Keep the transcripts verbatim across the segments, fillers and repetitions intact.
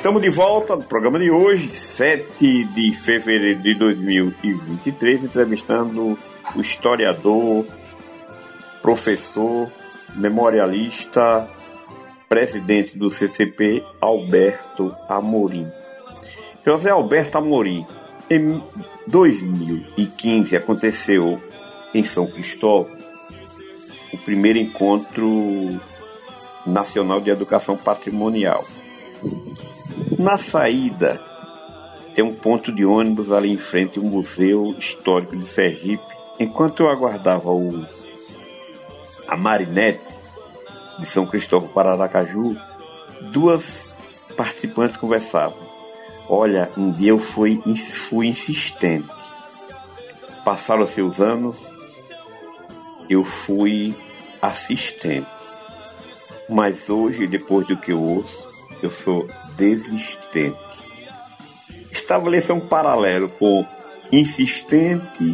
Estamos de volta no programa de hoje, sete de fevereiro de dois mil e vinte e três, entrevistando o historiador, professor, memorialista, presidente do C C P, Alberto Amorim. José Alberto Amorim, em dois mil e quinze aconteceu em São Cristóvão o primeiro encontro nacional de educação patrimonial. Na saída tem um ponto de ônibus ali em frente ao Museu Histórico de Sergipe. Enquanto eu aguardava o, a Marinette de São Cristóvão para Aracaju, duas participantes conversavam. Olha, um dia eu fui, fui insistente. Passaram-se os anos, eu fui assistente. Mas hoje, depois do que eu ouço, eu sou desistente. Estabeleça um paralelo com insistente,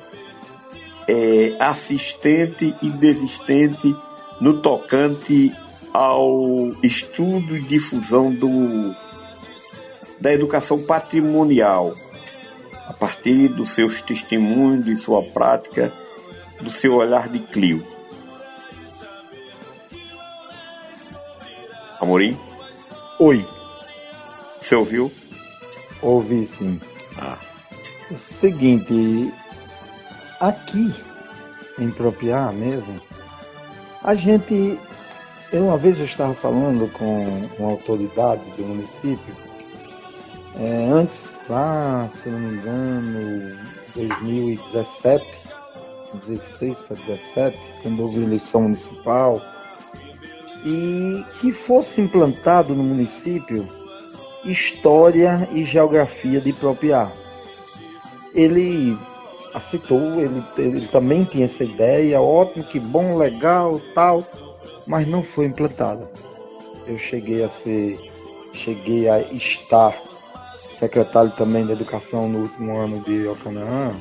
é, assistente e desistente no tocante ao estudo e difusão do, da educação patrimonial, a partir dos seus testemunhos, de sua prática, do seu olhar de Clio. Amorim? Oi. Você ouviu? Ouvi, sim. Ah. Seguinte, aqui em Propiá mesmo, a gente, eu, uma vez eu estava falando com uma autoridade do município, é, antes, lá, se não me engano, dois mil e dezessete, dezesseis para dezessete, quando houve eleição municipal, e que fosse implantado no município História e Geografia de Propiá. Ele aceitou, ele, ele também tinha essa ideia, ótimo, que bom, legal, tal, mas não foi implantada. Eu cheguei a ser, cheguei a estar secretário também da Educação no último ano de Ocanaã.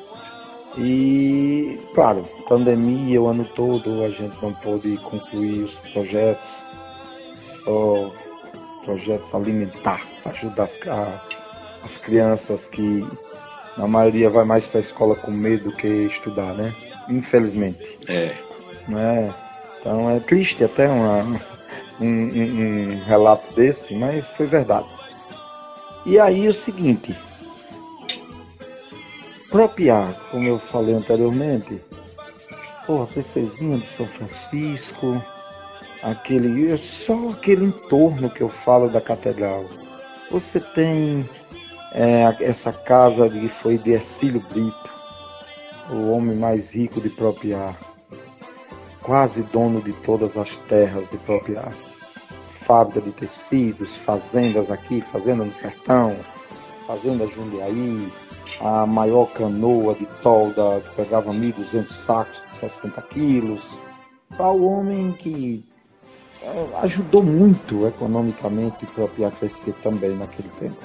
E, claro, pandemia o ano todo, a gente não pôde concluir os projetos, só projetos alimentar, ajudar as, a, as crianças que, na maioria, vai mais para a escola com medo do que estudar, né? Infelizmente. É. Né? Então é triste até uma, um, um, um relato desse, mas foi verdade. E aí o seguinte... Propiá, como eu falei anteriormente, porra, Pecezinho de São Francisco, aquele, só aquele entorno que eu falo da catedral. Você tem é, essa casa que foi de Ercílio Brito, o homem mais rico de Propiá, quase dono de todas as terras de Propiá. Fábrica de tecidos, fazendas aqui, fazenda no Sertão, fazenda Jundiaí, a maior canoa de tolda que pegava mil e duzentos sacos de sessenta quilos. Para o homem que é, ajudou muito economicamente Propiá a crescer também naquele tempo.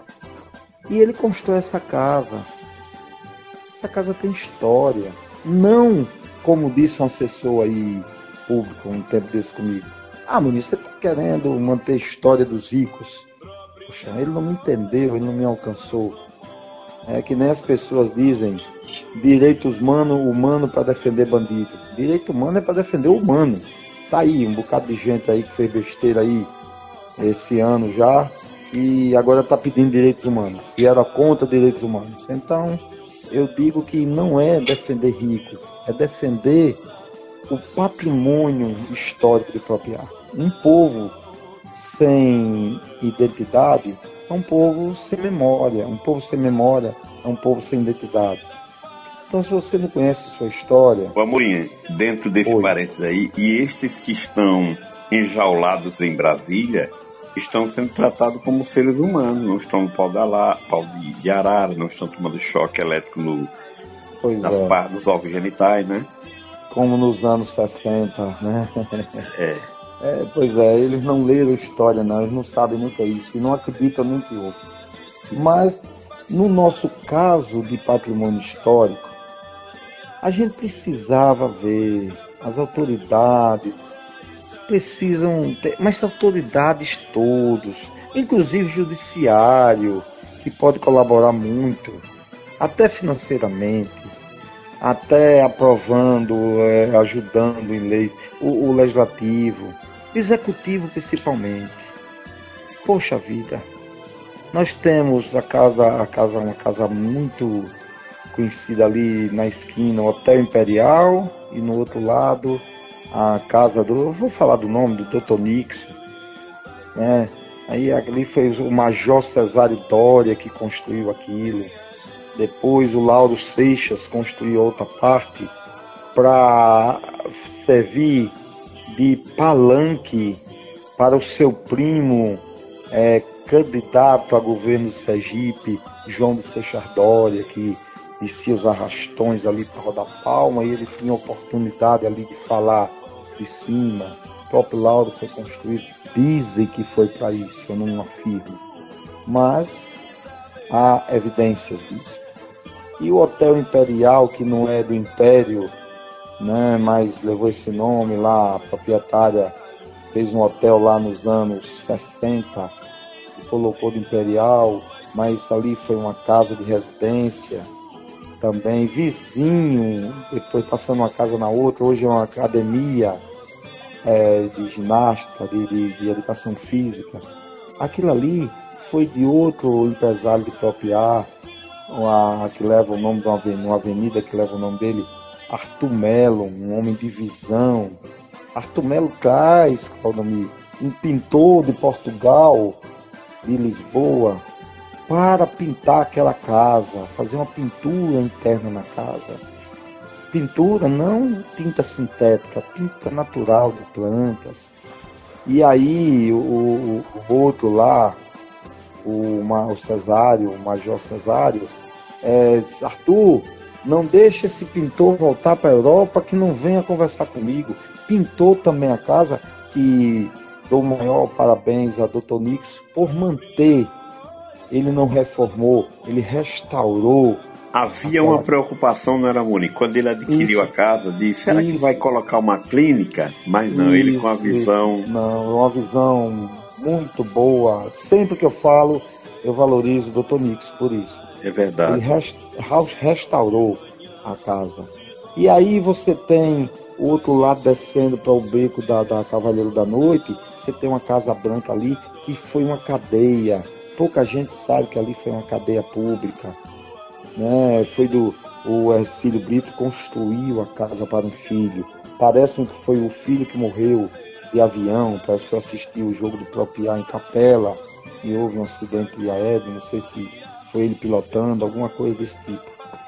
E ele constrói essa casa. Essa casa tem história. Não, como disse um assessor aí público um tempo desse comigo. Ah, Muniz, você está querendo manter a história dos ricos? Poxa, ele não me entendeu, ele não me alcançou. É que nem as pessoas dizem, direitos humano, humano para defender bandido. Direito humano é para defender o humano. Tá aí, um bocado de gente aí que fez besteira aí esse ano já e agora tá pedindo direitos humanos. E era contra direitos humanos. Então, eu digo que não é defender rico, é defender o patrimônio histórico de Propiá. Um povo sem identidade é um povo sem memória. Um povo sem memória é um povo sem identidade. Então, se você não conhece sua história... O Amorim, dentro desse Oi. parênteses aí, e estes que estão enjaulados em Brasília estão sendo tratados como seres humanos, não estão no pau, da la, pau de, de arara, não estão tomando choque elétrico no, nas é. partes dos órgãos genitais, né? Como nos anos sessenta, né? É. É, pois é, eles não leram história, não, eles não sabem nem o que é isso, e não acreditam nem que houve. Mas, no nosso caso de patrimônio histórico, a gente precisava ver, as autoridades precisam ter, mas autoridades todos, inclusive judiciário, que pode colaborar muito, até financeiramente, até aprovando, é, ajudando em leis, o, o legislativo, o executivo principalmente. Poxa vida, nós temos a casa, a casa, uma casa muito conhecida ali na esquina, o Hotel Imperial, e no outro lado a casa do, eu vou falar do nome, do doutor Nixon, né? Aí ali foi o Major Cesário Dória que construiu aquilo. Depois o Lauro Seixas construiu outra parte para servir de palanque para o seu primo, é, candidato a governo de Sergipe, João de Seixas Dória, que descia os arrastões ali para rodar palma, e ele tinha oportunidade ali de falar de cima. O próprio Lauro foi construído, dizem que foi para isso, eu não afirmo, mas há evidências disso. E o Hotel Imperial, que não é do Império, né, mas levou esse nome lá, a proprietária fez um hotel lá nos anos sessenta, e colocou de Imperial, mas ali foi uma casa de residência, também vizinho, depois passando uma casa na outra, hoje é uma academia é, de ginástica, de, de, de educação física. Aquilo ali foi de outro empresário de Propriar, uma, que leva o nome de uma avenida, uma avenida que leva o nome dele, Arthur Melo, um homem de visão. Arthur Melo traz, Claudemir, um pintor de Portugal, de Lisboa, para pintar aquela casa, fazer uma pintura interna na casa. Pintura, não tinta sintética, tinta natural de plantas. E aí o, o, o outro lá, o, o Cesário, o Major Cesário, é, disse, Arthur, não deixe esse pintor voltar para a Europa que não venha conversar comigo. Pintou também a casa, que dou o maior parabéns a doutor Nixon por manter. Ele não reformou, ele restaurou. Havia aquela... uma preocupação, não era, Mônica? Quando ele adquiriu isso, a casa, disse, será isso, que vai colocar uma clínica? Mas não, isso, ele com a visão... Isso. Não, uma visão muito boa. Sempre que eu falo, eu valorizo o doutor Nixon por isso. É verdade. Ele rest... restaurou a casa. E aí você tem o outro lado descendo para o beco da, da Cavaleiro da Noite, você tem uma Casa Branca ali, que foi uma cadeia. Pouca gente sabe que ali foi uma cadeia pública, né? Foi do o Ercílio Brito construiu a casa para um filho. Parece que foi o filho que morreu de avião, parece que foi assistir o jogo do Propriar em Capela e houve um acidente aéreo, não sei se foi ele pilotando, alguma coisa desse tipo.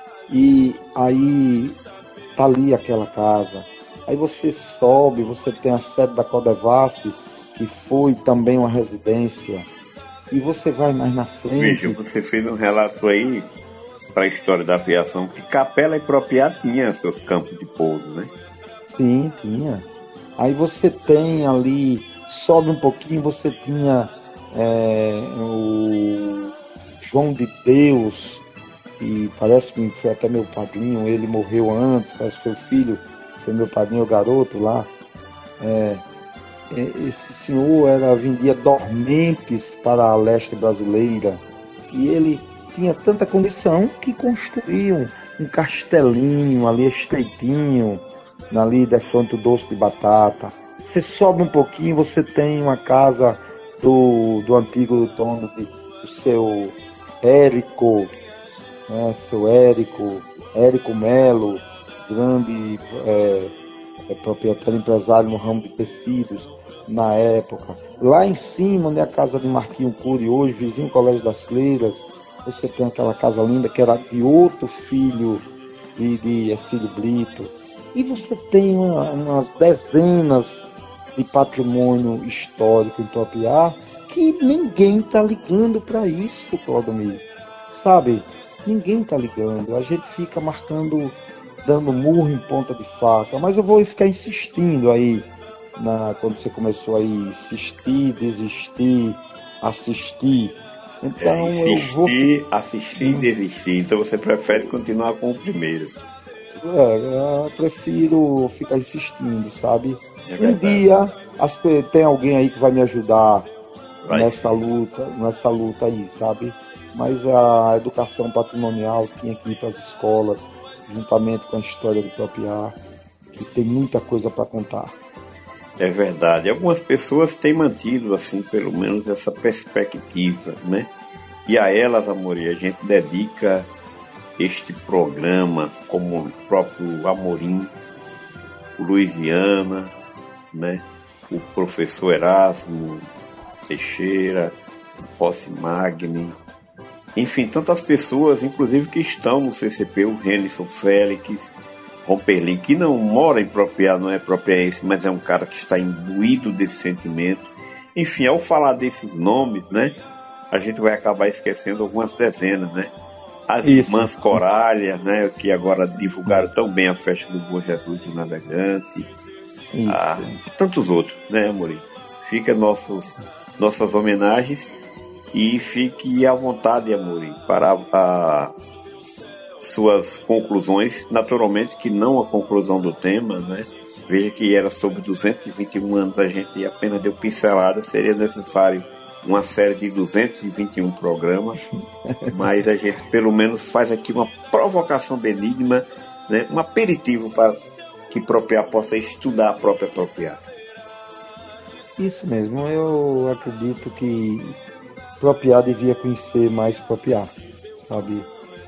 E aí tá ali aquela casa. Aí você sobe, você tem a sede da Codevasf, que foi também uma residência. E você vai mais na frente... Veja, você fez um relato aí para a história da aviação, que Capela e Propriá tinha seus campos de pouso, né? Sim, tinha. Aí você tem ali, sobe um pouquinho, você tinha é, o João de Deus, que parece que foi até meu padrinho, ele morreu antes, parece que foi o filho, foi meu padrinho, o garoto lá. É, esse senhor era, vendia dormentes para a leste brasileira e ele tinha tanta condição que construíam um castelinho ali estreitinho, ali de frente do Doce de Batata. Você sobe um pouquinho, você tem uma casa do, do antigo dono de, do seu Érico, né, seu Érico, Érico Melo, grande é, é proprietário empresário no ramo de tecidos na época. Lá em cima, onde é a casa de Marquinho Cury hoje, vizinho do Colégio das Freiras, você tem aquela casa linda que era de outro filho de, de Ercílio Brito. E você tem uma, umas dezenas de patrimônio histórico em Propriá que ninguém está ligando para isso, Claudemir. Sabe? Ninguém está ligando. A gente fica marcando, dando murro em ponta de faca. Mas eu vou ficar insistindo aí, na, quando você começou a insistir, desistir, assistir. Então, é, insistir, vou... assistir e desistir. Então você prefere continuar com o primeiro. É, eu prefiro ficar insistindo, sabe? É um dia as, tem alguém aí que vai me ajudar nessa luta, nessa luta aí, sabe? Mas a educação patrimonial tinha que ir para as escolas, juntamente com a história do Propriar, que tem muita coisa para contar. É verdade. Algumas pessoas têm mantido, assim, pelo menos essa perspectiva, né? E a elas, Amorim, a gente dedica este programa, como o próprio Amorim, o Luiziana, né? O professor Erasmo Teixeira, o Rossi Magni, enfim, tantas pessoas, inclusive que estão no C C P, o Renison Félix, Romperlin, que não mora em Propriá, não é propriense, mas é um cara que está imbuído desse sentimento. Enfim, ao falar desses nomes, né, a gente vai acabar esquecendo algumas dezenas, né? As Isso. Irmãs Coralha, né, que agora divulgaram tão bem a festa do Bom Jesus do Navegante, ah, e tantos outros, né, Amorim? Fica nossos, nossas homenagens e fique à vontade, Amorim, para a suas conclusões, naturalmente que não a conclusão do tema, né? Veja que era sobre duzentos e vinte e um anos, a gente apenas deu pincelada, seria necessário uma série de duzentos e vinte e um programas, mas a gente pelo menos faz aqui uma provocação benigna, né? Um aperitivo para que Propriá possa estudar a própria Propriá. Isso mesmo, eu acredito que Propriá devia conhecer mais Propriá, sabe?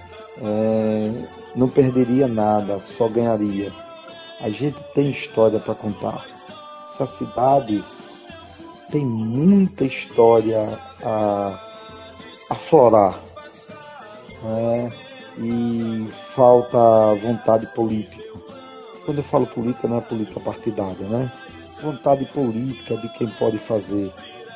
É, não perderia nada, só ganharia. A gente tem história para contar. Essa cidade tem muita história a aflorar, né? E falta vontade política. Quando eu falo política, não é política partidária, né? Vontade política de quem pode fazer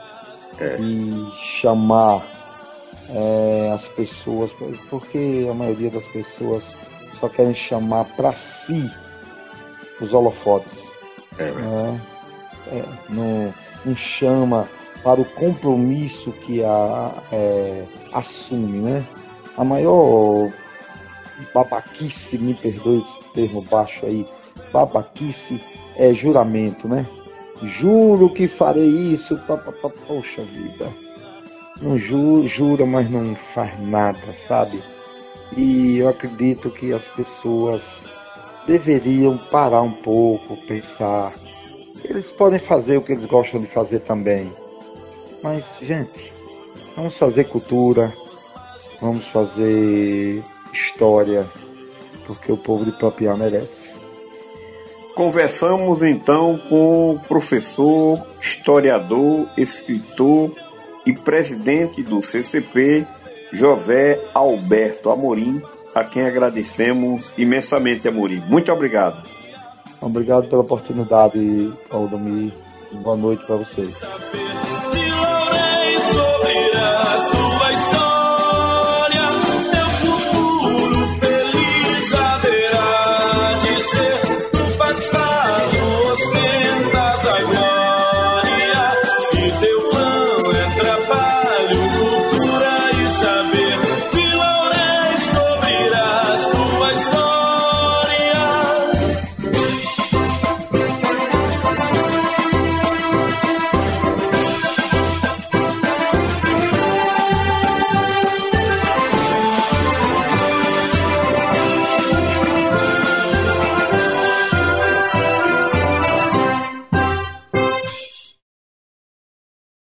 e chamar é, as pessoas, porque a maioria das pessoas só querem chamar para si os holofotes, é, né? É, não, não chama para o compromisso que a, é, assume, né? A maior babaquice, me perdoe esse termo baixo aí, babaquice é juramento, né? Juro que farei isso, pá, pá, pá, poxa vida. Não ju, jura, mas não faz nada, sabe? E eu acredito que as pessoas deveriam parar um pouco, pensar. Eles podem fazer o que eles gostam de fazer também. Mas, gente, vamos fazer cultura, vamos fazer história, porque o povo de Propriá merece. Conversamos então com o professor, historiador, escritor e presidente do C C P, José Alberto Amorim, a quem agradecemos imensamente, Amorim. Muito obrigado. Obrigado pela oportunidade, Aldomir. Boa noite para vocês.